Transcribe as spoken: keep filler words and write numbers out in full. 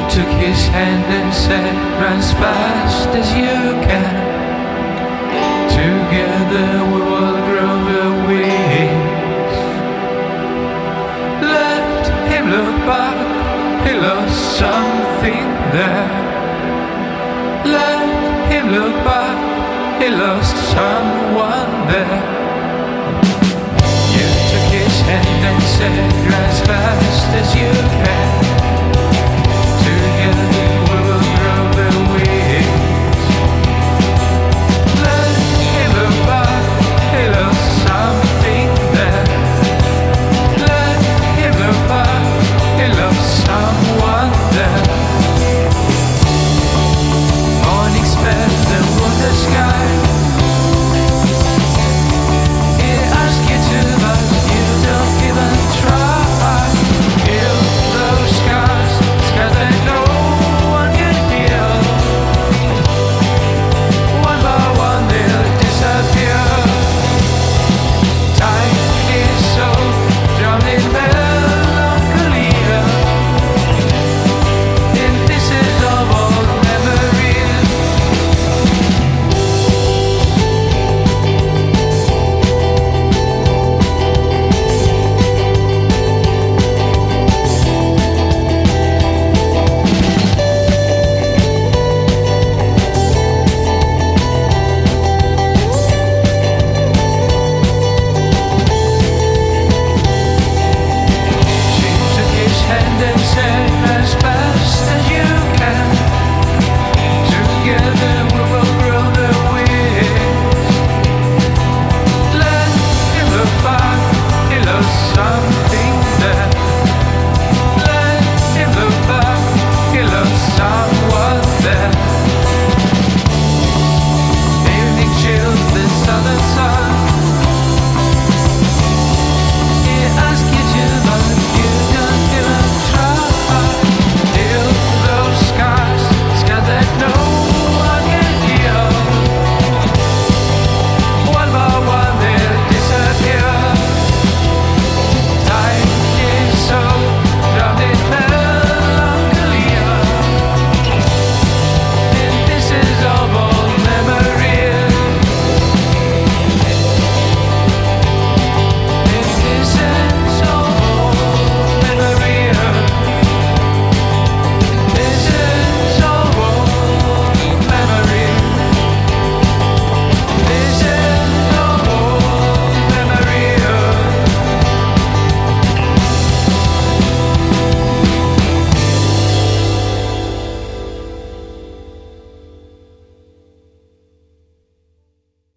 took his hand and said, run as fast as you can. Together we will grow the wings. Let him look back, he lost something there. Let him look back, he lost someone there. You took his hand and said, run as fast as you can.